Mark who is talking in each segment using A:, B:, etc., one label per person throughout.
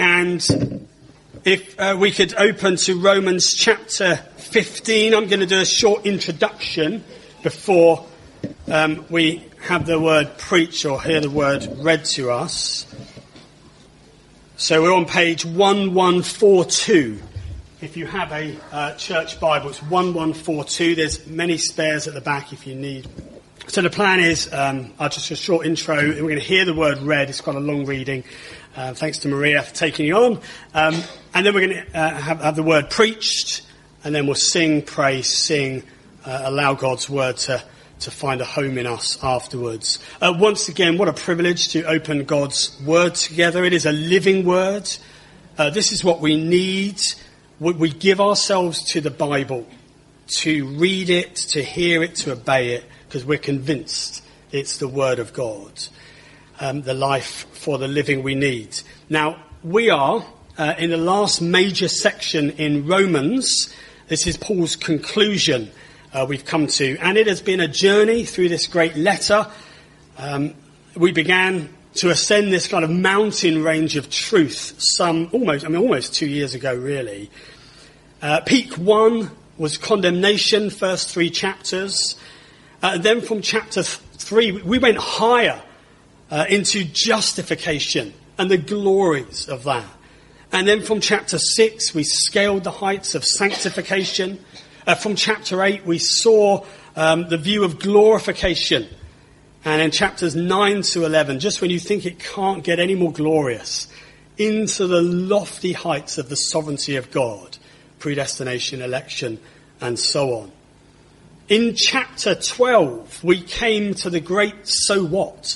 A: And if we could open to Romans chapter 15, I'm going to do a short introduction before we have the word preach or hear the word read to us. So we're on page 1142. If you have a church Bible, it's 1142. There's many spares at the back if you need. So the plan is, just a short intro, and we're going to hear the word read. It's quite a long reading. Thanks to Maria for taking it on. And then we're going to have the word preached, and then we'll sing, pray, allow God's word to find a home in us afterwards. Once again, what a privilege to open God's word together. It is a living word. This is what we need. We give ourselves to the Bible, to read it, to hear it, to obey it, because we're convinced it's the word of God, the life for the living we need. Now, we are in the last major section in Romans. This is Paul's conclusion we've come to, and it has been a journey through this great letter. We began to ascend this kind of mountain range of truth almost 2 years ago, really. Peak 1 was condemnation, first 3 chapters. Then from chapter 3, we went higher into justification and the glories of that. And then from chapter 6, we scaled the heights of sanctification. From chapter 8, we saw the view of glorification. And in chapters 9 to 11, just when you think it can't get any more glorious, into the lofty heights of the sovereignty of God, predestination, election, and so on. In chapter 12, we came to the great so what.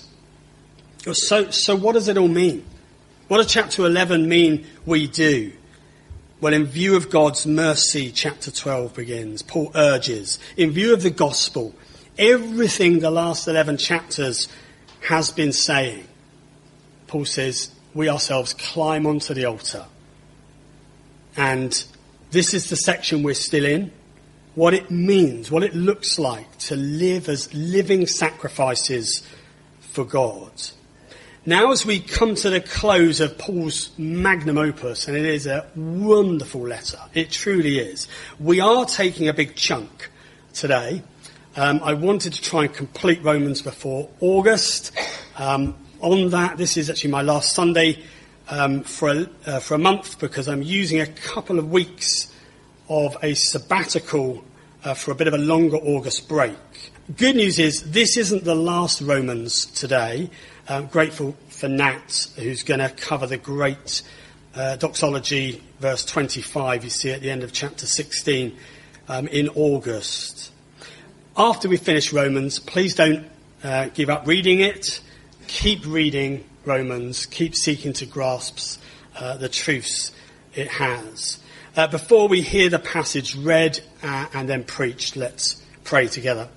A: So what does it all mean? What does chapter 11 mean we do? Well, in view of God's mercy, chapter 12 begins. Paul urges, in view of the gospel, everything the last 11 chapters has been saying. Paul says, we ourselves climb onto the altar. And this is the section we're still in. What it means, what it looks like to live as living sacrifices for God. Now, as we come to the close of Paul's magnum opus, and it is a wonderful letter, it truly is, we are taking a big chunk today. I wanted to try and complete Romans before August. On that, this is actually my last Sunday for a month, because I'm using a couple of weeks of a sabbatical for a bit of a longer August break. Good news is this isn't the last Romans today. I'm grateful for Nat, who's going to cover the great doxology, verse 25, you see at the end of chapter 16, in August. After we finish Romans, please don't give up reading it. Keep reading Romans. Keep seeking to grasp the truths it has. Before we hear the passage read and then preached, let's pray together.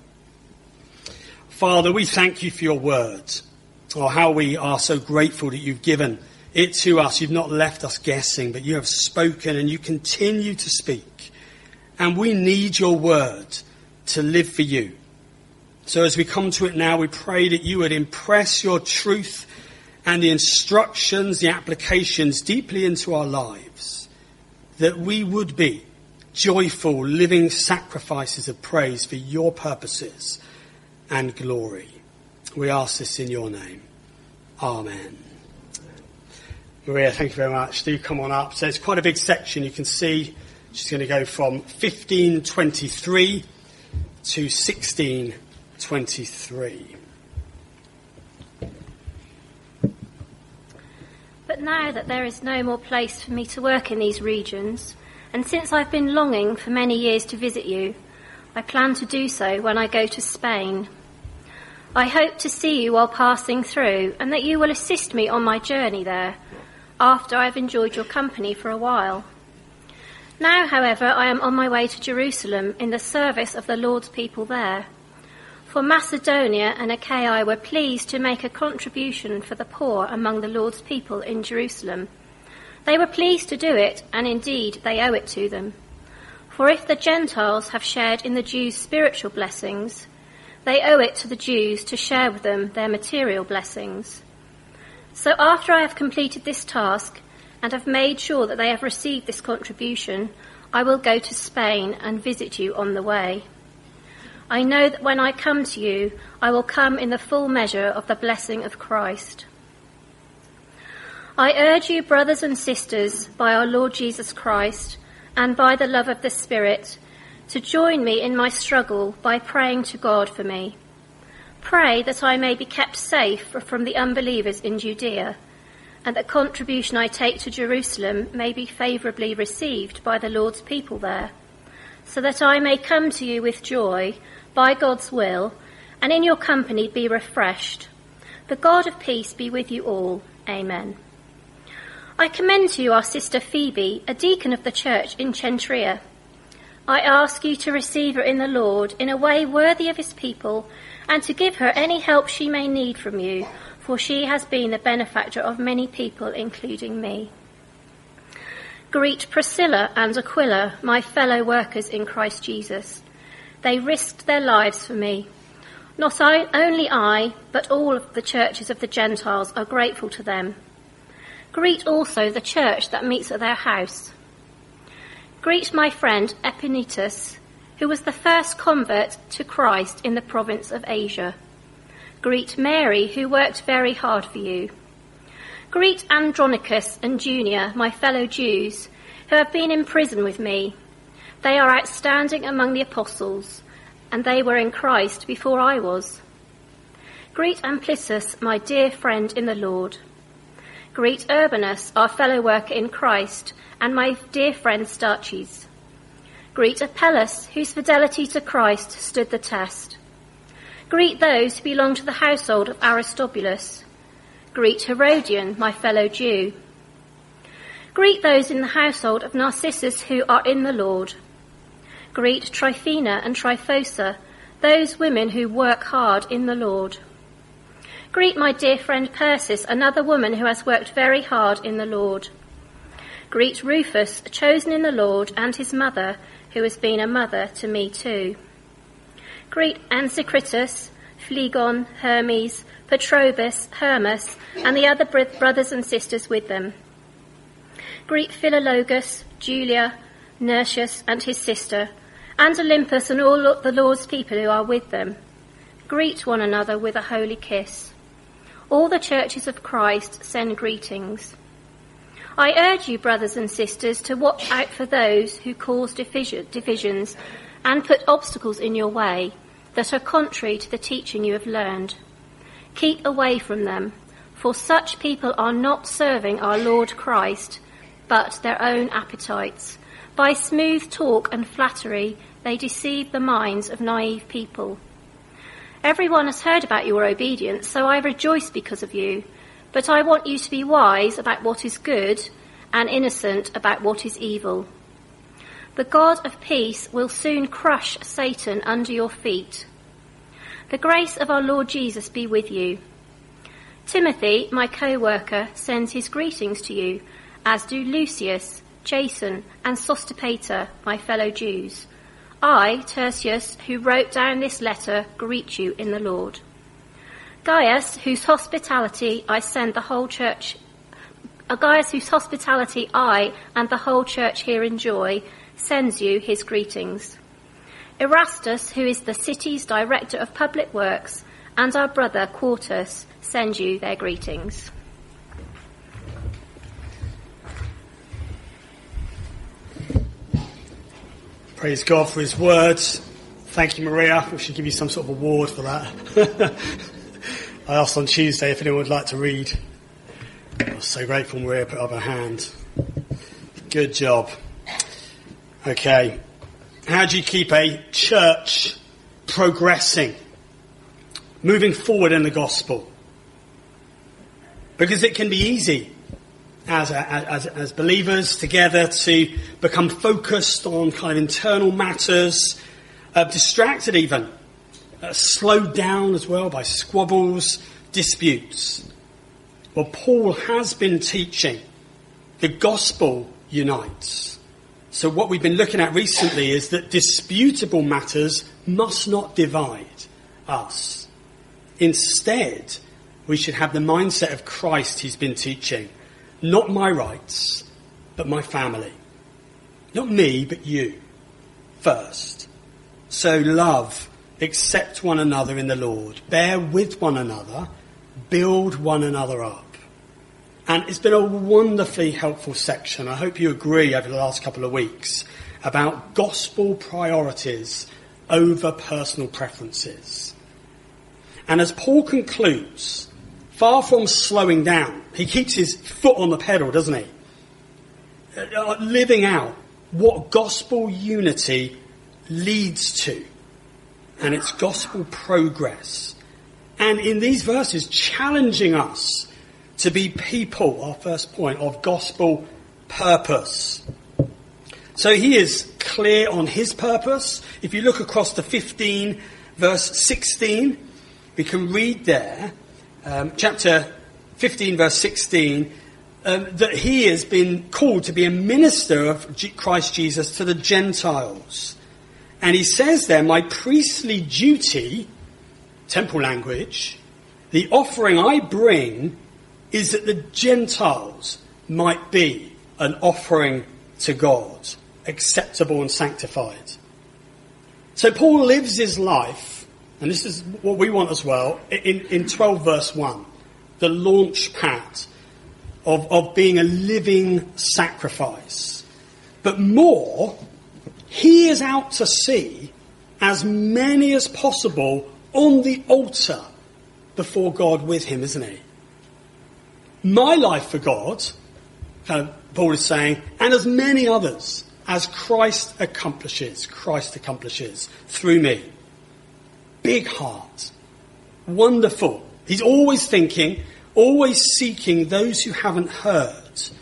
A: Father, we thank you for your word. Oh, how we are so grateful that you've given it to us. You've not left us guessing, but you have spoken and you continue to speak. And we need your word to live for you. So as we come to it now, we pray that you would impress your truth and the instructions, the applications deeply into our lives, that we would be joyful, living sacrifices of praise for your purposes and glory. We ask this in your name. Amen. Maria, thank you very much. Do come on up. So it's quite a big section. You can see she's going to go from 1523 to 1623.
B: But now that there is no more place for me to work in these regions, and since I've been longing for many years to visit you, I plan to do so when I go to Spain. I hope to see you while passing through, and that you will assist me on my journey there, after I've enjoyed your company for a while. Now, however, I am on my way to Jerusalem in the service of the Lord's people there. For Macedonia and Achaia were pleased to make a contribution for the poor among the Lord's people in Jerusalem. They were pleased to do it, and indeed they owe it to them. For if the Gentiles have shared in the Jews' spiritual blessings, they owe it to the Jews to share with them their material blessings. So after I have completed this task, and have made sure that they have received this contribution, I will go to Spain and visit you on the way. I know that when I come to you, I will come in the full measure of the blessing of Christ. I urge you, brothers and sisters, by our Lord Jesus Christ, and by the love of the Spirit, to join me in my struggle by praying to God for me. Pray that I may be kept safe from the unbelievers in Judea, and the contribution I take to Jerusalem may be favourably received by the Lord's people there, so that I may come to you with joy, by God's will, and in your company be refreshed. The God of peace be with you all. Amen. I commend to you our sister Phoebe, a deacon of the church in Cenchrea. I ask you to receive her in the Lord in a way worthy of his people, and to give her any help she may need from you, for she has been the benefactor of many people, including me. Greet Priscilla and Aquila, my fellow workers in Christ Jesus. They risked their lives for me. Not only I, but all of the churches of the Gentiles are grateful to them. Greet also the church that meets at their house. Greet my friend Epaenetus, who was the first convert to Christ in the province of Asia. Greet Mary, who worked very hard for you. Greet Andronicus and Junia, my fellow Jews, who have been in prison with me. They are outstanding among the apostles, and they were in Christ before I was. Greet Amplisus, my dear friend in the Lord. Greet Urbanus, our fellow worker in Christ, and my dear friend Stachys. Greet Apelles, whose fidelity to Christ stood the test. Greet those who belong to the household of Aristobulus. Greet Herodion, my fellow Jew. Greet those in the household of Narcissus who are in the Lord. Greet Tryphena and Tryphosa, those women who work hard in the Lord. Greet my dear friend Persis, another woman who has worked very hard in the Lord. Greet Rufus, chosen in the Lord, and his mother, who has been a mother to me too. Greet Ansicritus, Phlegon, Hermes, Petrobus, Hermas, and the other brothers and sisters with them. Greet Philologus, Julia, Nertius and his sister, and Olympus and all the Lord's people who are with them. Greet one another with a holy kiss. All the churches of Christ send greetings. I urge you, brothers and sisters, to watch out for those who cause divisions and put obstacles in your way that are contrary to the teaching you have learned. Keep away from them, for such people are not serving our Lord Christ, but their own appetites. By smooth talk and flattery, they deceive the minds of naive people. Everyone has heard about your obedience, so I rejoice because of you. But I want you to be wise about what is good and innocent about what is evil. The God of peace will soon crush Satan under your feet. The grace of our Lord Jesus be with you. Timothy, my co-worker, sends his greetings to you, as do Lucius, Jason, and Sostapater, my fellow Jews. I, Tertius, who wrote down this letter, greet you in the Lord. Gaius, whose hospitality I and the whole church here enjoy, sends you his greetings. Erastus, who is the city's director of public works, and our brother Quartus, send you their greetings.
A: Praise God for his words. Thank you, Maria. We should give you some sort of award for that. I asked on Tuesday if anyone would like to read. I was so grateful Maria put up her hand. Good job. Okay. How do you keep a church progressing, moving forward in the gospel? Because it can be easy as believers together to become focused on kind of internal matters, distracted even, slowed down as well by squabbles, disputes. Well, Paul has been teaching the gospel unites. So what we've been looking at recently is that disputable matters must not divide us. Instead, we should have the mindset of Christ he's been teaching. Not my rights, but my family. Not me, but you first. So love, accept one another in the Lord, bear with one another, build one another up. And it's been a wonderfully helpful section. I hope you agree over the last couple of weeks about gospel priorities over personal preferences. And as Paul concludes, far from slowing down, he keeps his foot on the pedal, doesn't he? Living out what gospel unity leads to. And it's gospel progress. And in these verses, challenging us to be people, our first point, of gospel purpose. So he is clear on his purpose. If you look across to 15, verse 16, we can read there, chapter 15, verse 16, that he has been called to be a minister of Christ Jesus to the Gentiles. And he says there, my priestly duty, temple language, the offering I bring is that the Gentiles might be an offering to God, acceptable and sanctified. So Paul lives his life, and this is what we want as well, in 12 verse 1, the launch pad of being a living sacrifice. But more, he is out to see as many as possible on the altar before God with him, isn't he? My life for God, Paul is saying, and as many others as Christ accomplishes through me. Big heart. Wonderful. He's always thinking, always seeking those who haven't heard.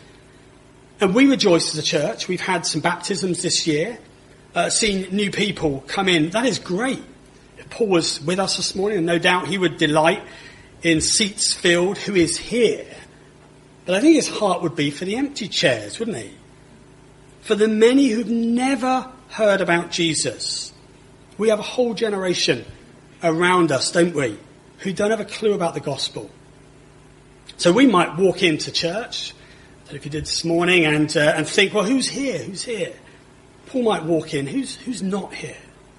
A: And we rejoice as a church. We've had some baptisms this year, seen new people come in. That is great. If Paul was with us this morning, and no doubt he would delight in seats filled who is here. But I think his heart would be for the empty chairs, wouldn't he? For the many who've never heard about Jesus. We have a whole generation around us, don't we, who don't have a clue about the gospel. So we might walk into church, I don't know if you did this morning, and think, well, who's here? Who's here? Paul might walk in, who's not here?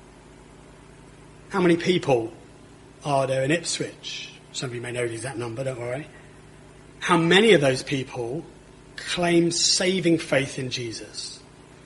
A: How many people are there in Ipswich? Some of you may know the exact number, don't worry. How many of those people claim saving faith in Jesus?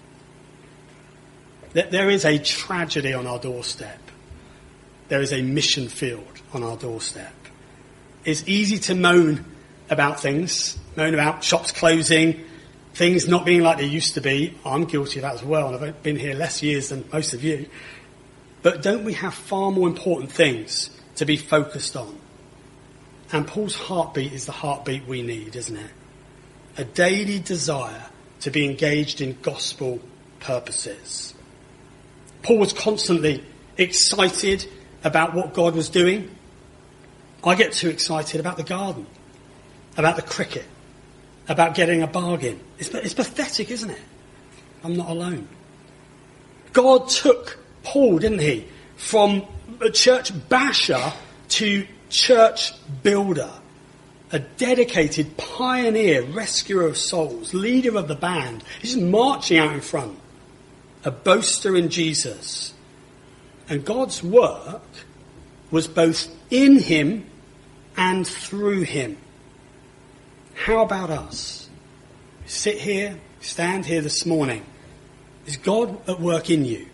A: There is a tragedy on our doorstep. There is a mission field on our doorstep. It's easy to moan about things, moan about shops closing, things not being like they used to be. I'm guilty of that as well, and I've been here less years than most of you. But don't we have far more important things to be focused on? And Paul's heartbeat is the heartbeat we need, isn't it? A daily desire to be engaged in gospel purposes. Paul was constantly excited about what God was doing. I get too excited about the garden, about the cricket, about getting a bargain. It's pathetic, isn't it? I'm not alone. God took Paul, didn't he, from a church basher to church builder, a dedicated pioneer, rescuer of souls, leader of the band. He's marching out in front, a boaster in Jesus. And God's work was both in him and through him. How about us? We sit here, stand here this morning. Is God at work in you?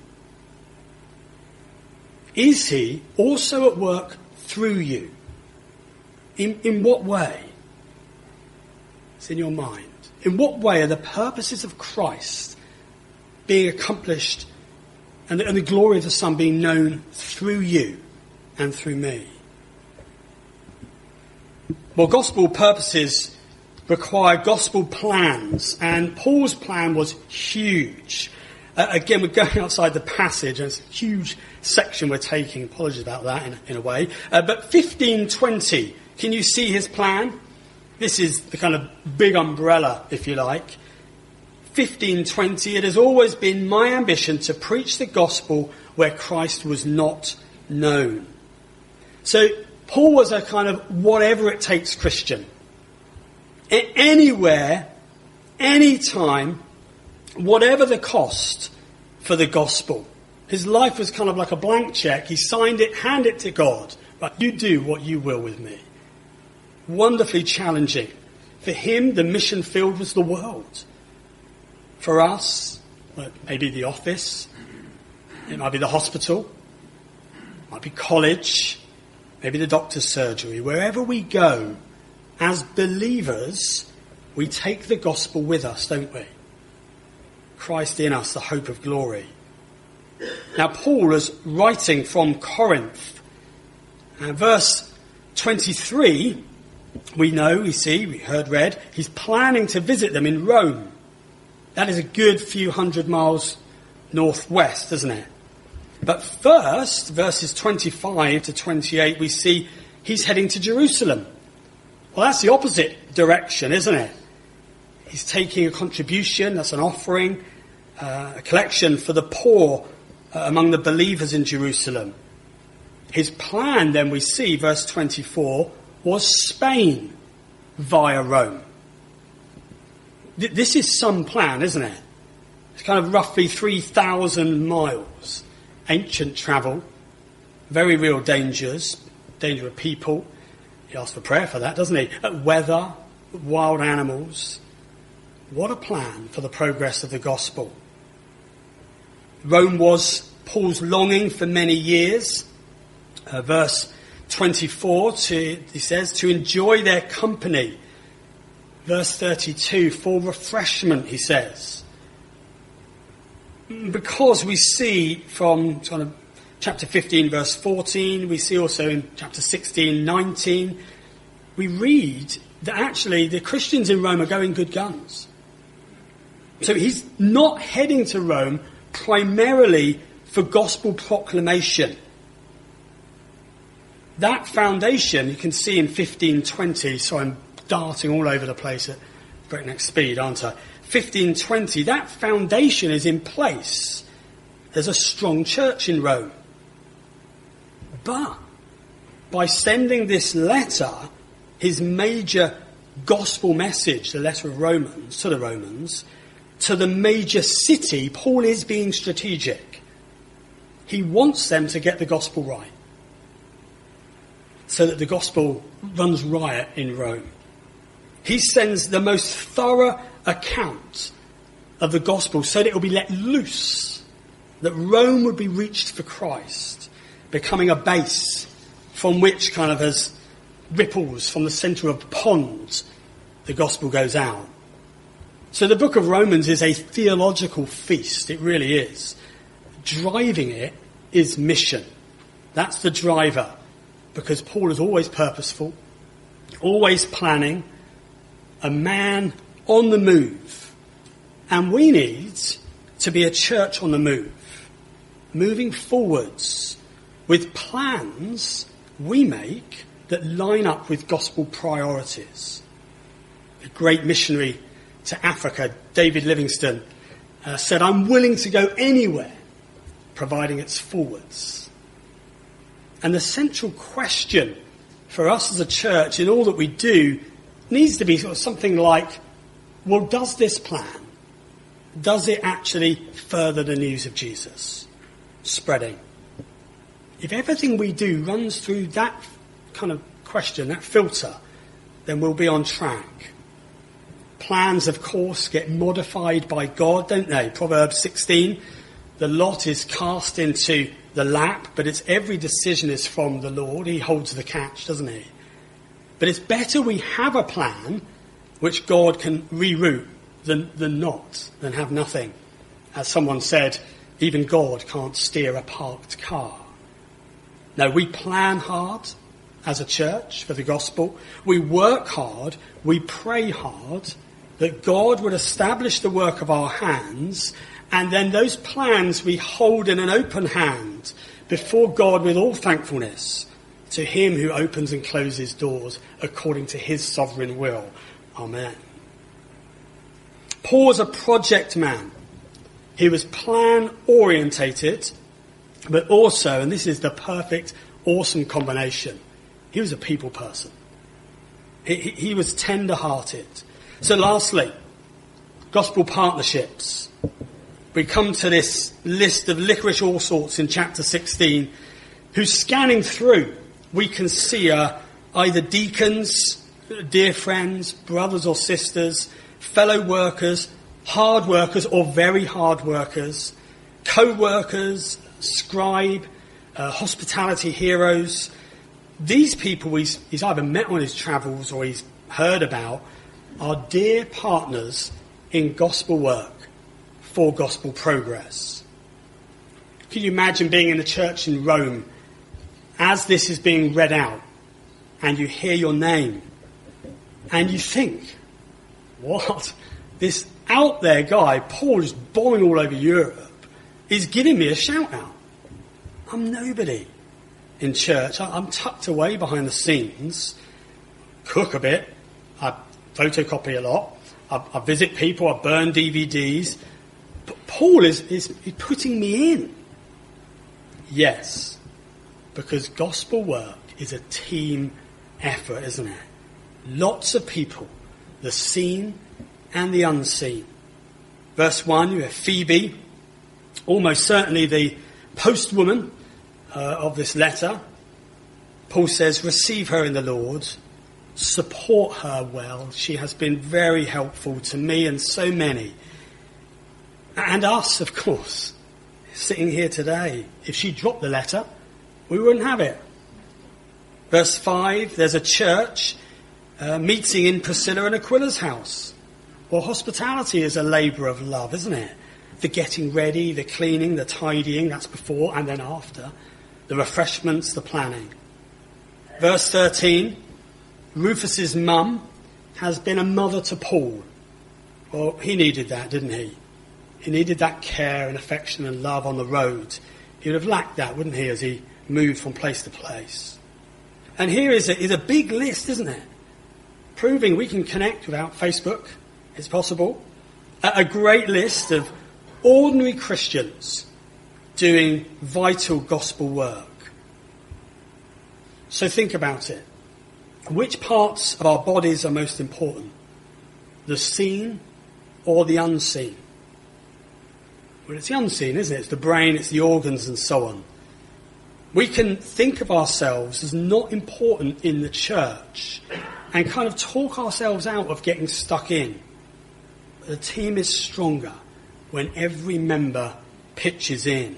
A: Is he also at work through you? In what way? It's in your mind. In what way are the purposes of Christ being accomplished and the glory of the Son being known through you and through me? Well, gospel purposes require gospel plans, and Paul's plan was huge. Again, we're going outside the passage, and it's a huge section we're taking. Apologies about that in a way. But 15:20, can you see his plan? This is the kind of big umbrella, if you like. 15:20, it has always been my ambition to preach the gospel where Christ was not known. So Paul was a kind of whatever it takes Christian. Anywhere any time, whatever the cost for the gospel. His life was kind of like a blank check. He signed it, handed it to God. But you do what you will with me. Wonderfully challenging. For him, the mission field was the world. For us, maybe the office. It might be the hospital. It might be college. Maybe the doctor's surgery. Wherever we go, as believers, we take the gospel with us, don't we? Christ in us, the hope of glory. Now, Paul is writing from Corinth. Verse 23, we heard read, he's planning to visit them in Rome. That is a good few hundred miles northwest, isn't it? But first, verses 25 to 28, we see he's heading to Jerusalem. Well, that's the opposite direction, isn't it? He's taking a contribution, that's an offering, a collection for the poor among the believers in Jerusalem. His plan, then we see, verse 24, was Spain via Rome. This is some plan, isn't it? It's kind of roughly 3,000 miles. Ancient travel, very real dangers, danger of people. He asks for prayer for that, doesn't he? Weather, wild animals. What a plan for the progress of the gospel. Rome was Paul's longing for many years. Verse 24, he says, to enjoy their company. Verse 32, for refreshment, he says. Because we see from kind of chapter 15, verse 14, we see also in chapter 16, 19, we read that actually the Christians in Rome are going good guns. So he's not heading to Rome primarily for gospel proclamation. That foundation you can see in 1520, so I'm darting all over the place at breakneck speed, aren't I? 1520, that foundation is in place. There's a strong church in Rome. But by sending this letter, his major gospel message, the letter of Romans, to the major city, Paul is being strategic. He wants them to get the gospel right, so that the gospel runs riot in Rome. He sends the most thorough account of the gospel so that it will be let loose, that Rome would be reached for Christ, becoming a base from which kind of as ripples from the centre of a pond, the gospel goes out. So the book of Romans is a theological feast, it really is. Driving it is mission. That's the driver, because Paul is always purposeful, always planning, a man on the move. And we need to be a church on the move, moving forwards with plans we make that line up with gospel priorities. A great missionary to Africa, David Livingstone, said, I'm willing to go anywhere, providing it's forwards. And the central question for us as a church in all that we do needs to be sort of something like, well, does this plan, does it actually further the news of Jesus spreading? If everything we do runs through that kind of question, that filter, then we'll be on track. Plans, of course, get modified by God, don't they? Proverbs 16, the lot is cast into the lap, but it's every decision is from the Lord. He holds the catch, doesn't he? But it's better we have a plan which God can reroute than not, than have nothing. As someone said, even God can't steer a parked car. No, we plan hard as a church for the gospel. We work hard, we pray hard that God would establish the work of our hands, and then those plans we hold in an open hand before God with all thankfulness to him who opens and closes doors according to his sovereign will. Amen. Paul was a project man. He was plan orientated, but also, and this is the perfect, awesome combination, he was a people person. He was tender-hearted. So lastly, Gospel partnerships. We come to this list of licorice all sorts in chapter 16, who's scanning through. We can see either deacons, dear friends, brothers or sisters, fellow workers, hard workers or very hard workers, co-workers, scribe, hospitality heroes. These people he's either met on his travels or he's heard about are dear partners in gospel work for gospel progress. Can you imagine being in the church in Rome as this is being read out and you hear your name and you think, what? This out there guy, Paul, is bombing all over Europe, is giving me a shout out. I'm nobody in church. I'm tucked away behind the scenes, cook a bit, I photocopy a lot, I visit people, I burn DVDs. But Paul is putting me in. Yes, because gospel work is a team effort, isn't it? Lots of people, the seen and the unseen. Verse 1, you have Phoebe, almost certainly the postwoman of this letter. Paul says, receive her in the Lord, support her well. She has been very helpful to me and so many. And us, of course, sitting here today. If she dropped the letter, we wouldn't have it. Verse 5, there's a church meeting in Priscilla and Aquila's house. Well, hospitality is a labour of love, isn't it? The getting ready, the cleaning, the tidying, that's before and then after. The refreshments, the planning. Verse 13, Rufus's mum has been a mother to Paul. Well, he needed that, didn't he? He needed that care and affection and love on the road. He would have lacked that, wouldn't he, as he moved from place to place. And here is a big list, isn't it? Proving we can connect without Facebook. It's possible. A great list of ordinary Christians doing vital gospel work. So think about it. Which parts of our bodies are most important? The seen or the unseen? Well, it's the unseen, isn't it? It's the brain, it's the organs and so on. We can think of ourselves as not important in the church and kind of talk ourselves out of getting stuck in. But the team is stronger when every member pitches in.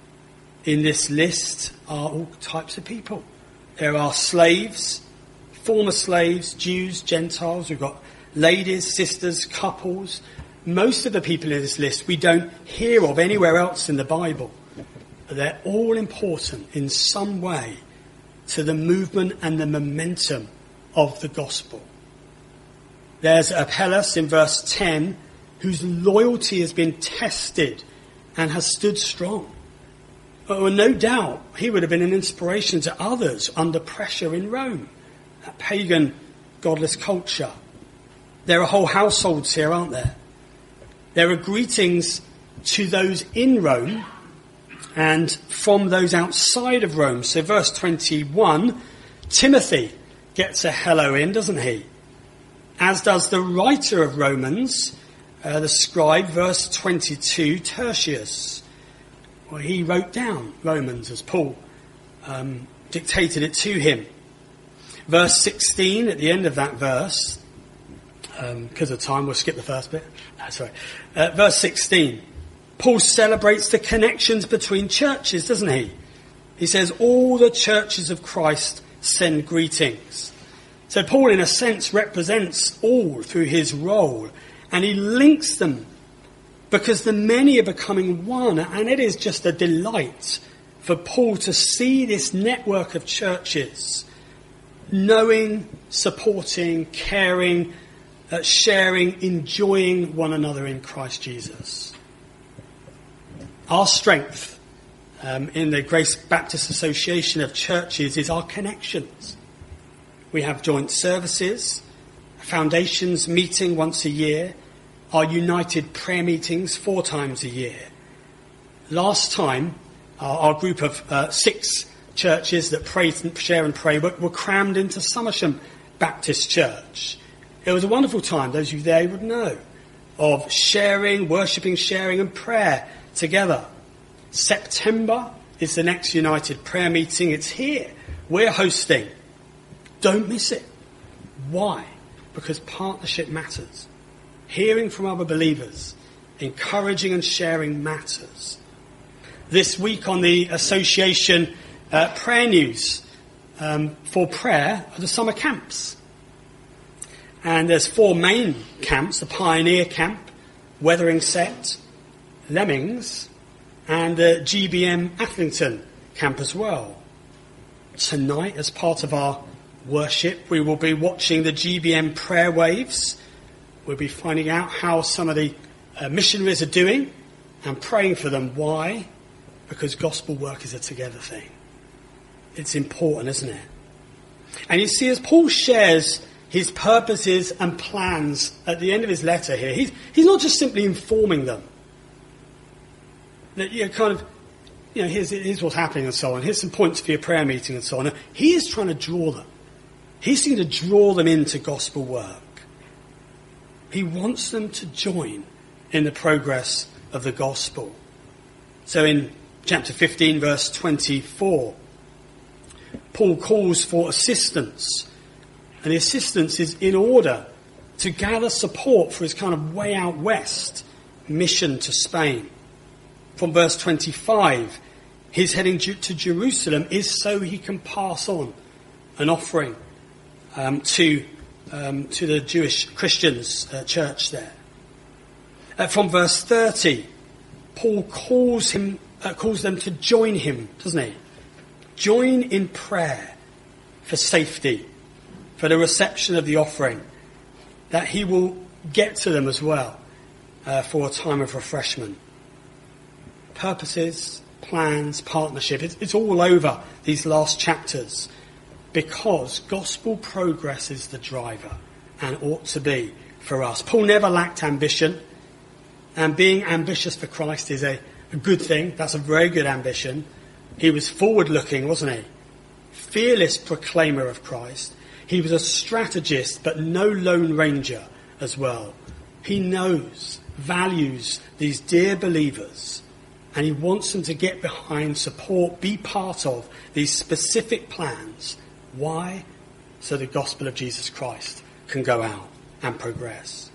A: In this list are all types of people. There are slaves, former slaves, Jews, Gentiles. We've got ladies, sisters, couples. Most of the people in this list we don't hear of anywhere else in the Bible. They're all important in some way to the movement and the momentum of the gospel. There's Apelles in verse 10, whose loyalty has been tested and has stood strong. Well, no doubt he would have been an inspiration to others under pressure in Rome, that pagan, godless culture. There are whole households here, aren't there? There are greetings to those in Rome and from those outside of Rome. So verse 21, Timothy gets a hello in, doesn't he? As does the writer of Romans, the scribe, verse 22, Tertius. Well, he wrote down Romans as Paul dictated it to him. Verse 16, at the end of that verse, because of time, we'll skip the first bit. Sorry. Verse 16, Paul celebrates the connections between churches, doesn't he? He says, all the churches of Christ send greetings. So Paul, in a sense, represents all through his role, and he links them because the many are becoming one, and it is just a delight for Paul to see this network of churches knowing, supporting, caring, sharing, enjoying one another in Christ Jesus. Our strength in the Grace Baptist Association of Churches is our connections. We have joint services, foundations meeting once a year, our united prayer meetings 4 times a year. Last time, our group of 6 churches that pray, share and pray were crammed into Somersham Baptist Church. It was a wonderful time. Those of you there would know of sharing, worshipping, sharing and prayer together. September is the next United Prayer meeting. It's here. We're hosting. Don't miss it. Why? Because partnership matters. Hearing from other believers, encouraging and sharing matters. This week on the association prayer news for prayer are the summer camps. And there's 4 main camps: the Pioneer Camp, Weathering Set, Lemmings, and the GBM Athlington Camp as well. Tonight, as part of our worship, we will be watching the GBM prayer waves. We'll be finding out how some of the missionaries are doing and praying for them. Why? Because gospel work is a together thing. It's important, isn't it? And you see, as Paul shares his purposes and plans at the end of his letter here, he's not just simply informing them that here's what's happening and so on. Here's some points for your prayer meeting and so on. He is trying to draw them. He's trying to draw them into gospel work. He wants them to join in the progress of the gospel. So in chapter 15, verse 24, Paul calls for assistance. And the assistance is in order to gather support for his kind of way out west mission to Spain. From verse 25, his heading to Jerusalem is so he can pass on an offering to the Jewish Christians church there. From verse 30, Paul calls them to join him, doesn't he? Join in prayer for safety, for the reception of the offering, that he will get to them as well for a time of refreshment. Purposes, plans, partnership, it's all over these last chapters, because gospel progress is the driver and ought to be for us. Paul never lacked ambition, and being ambitious for Christ is a good thing. That's a very good ambition. He was forward-looking, wasn't he? Fearless proclaimer of Christ. He was a strategist, but no lone ranger as well. He knows, values these dear believers, and he wants them to get behind, support, be part of these specific plans. Why? So the gospel of Jesus Christ can go out and progress.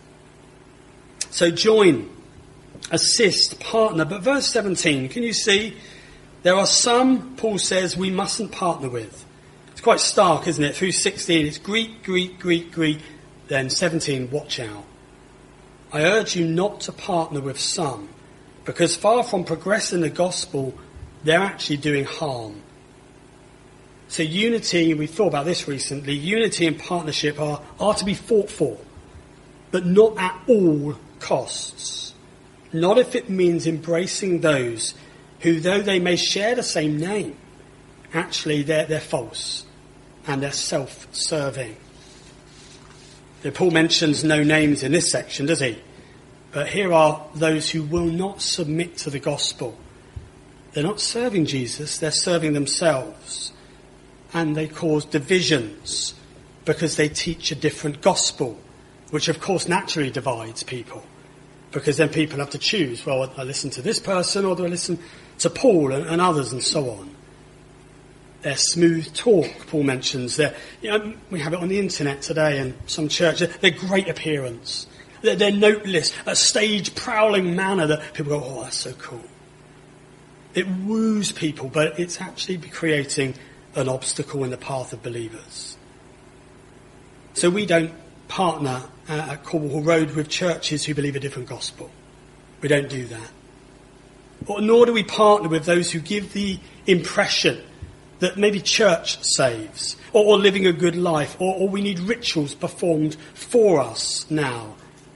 A: So join, assist, partner. But verse 17, can you see? There are some, Paul says, we mustn't partner with. It's quite stark, isn't it? Through 16, it's Greek, Greek, Greek, Greek. Then 17, watch out. I urge you not to partner with some, because far from progressing the gospel, they're actually doing harm. So unity, we thought about this recently, unity and partnership are to be fought for, but not at all costs. Not if it means embracing those who, though they may share the same name, actually they're false and they're self-serving. Now, Paul mentions no names in this section, does he? But here are those who will not submit to the gospel. They're not serving Jesus, they're serving themselves. And they cause divisions because they teach a different gospel, which of course naturally divides people. Because then people have to choose, well, I listen to this person or do I listen to Paul and others and so on. Their smooth talk, Paul mentions. We have it on the internet today in some churches. Their great appearance. Their noteless, a stage prowling manner that people go, oh, that's so cool. It woos people, but it's actually creating an obstacle in the path of believers. So we don't partner at Cornwall Hall Road with churches who believe a different gospel. We don't do that. Nor do we partner with those who give the impression that maybe church saves, or living a good life, or we need rituals performed for us now.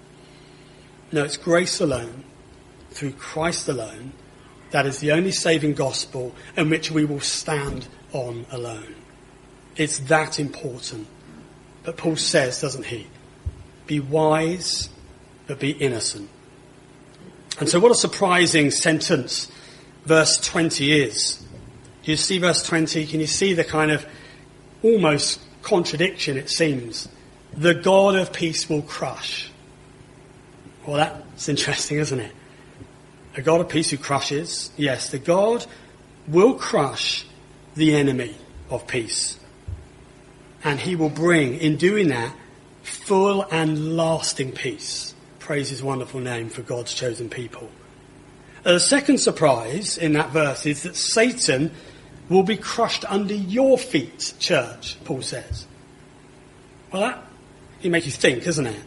A: No, it's grace alone, through Christ alone, that is the only saving gospel in which we will stand on alone. It's that important. But Paul says, doesn't he? Be wise, but be innocent. And so what a surprising sentence verse 20 is. Do you see verse 20? Can you see the kind of almost contradiction, it seems? The God of peace will crush. Well, that's interesting, isn't it? A God of peace who crushes. Yes, the God will crush the enemy of peace. And he will bring, in doing that, full and lasting peace. Praise his wonderful name for God's chosen people. The second surprise in that verse is that Satan will be crushed under your feet, church, Paul says. Well, that will make you think, isn't it?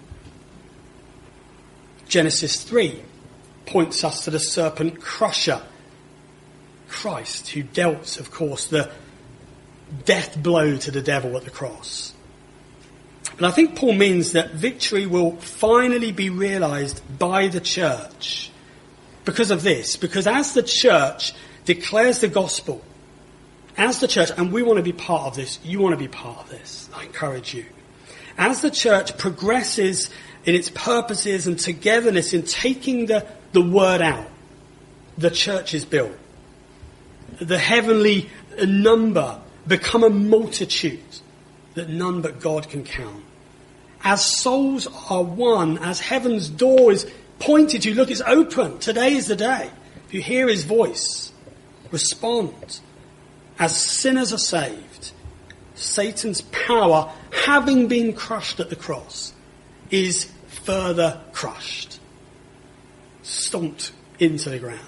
A: Genesis 3 points us to the serpent crusher, Christ, who dealt, of course, the death blow to the devil at the cross. But I think Paul means that victory will finally be realized by the church because of this. Because as the church declares the gospel, as the church, and we want to be part of this, you want to be part of this, I encourage you. As the church progresses in its purposes and togetherness in taking the word out, the church is built. The heavenly number become a multitude that none but God can count. As souls are won, as heaven's door is pointed to, look, it's open. Today is the day. If you hear his voice, respond. As sinners are saved, Satan's power, having been crushed at the cross, is further crushed, stomped into the ground.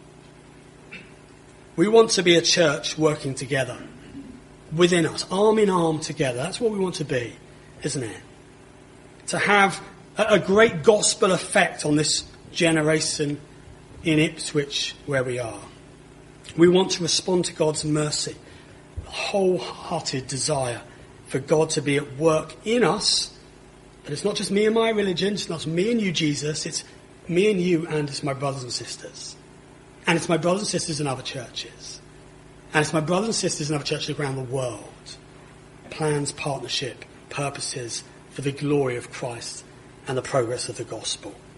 A: We want to be a church working together, within us, arm in arm together. That's what we want to be, isn't it? To have a great gospel effect on this generation in Ipswich where we are. We want to respond to God's mercy, a wholehearted desire for God to be at work in us. But it's not just me and my religion, it's not me and you, Jesus, it's me and you, and it's my brothers and sisters. And it's my brothers and sisters in other churches. And it's my brothers and sisters in other churches around the world. Plans, partnership, purposes for the glory of Christ and the progress of the gospel.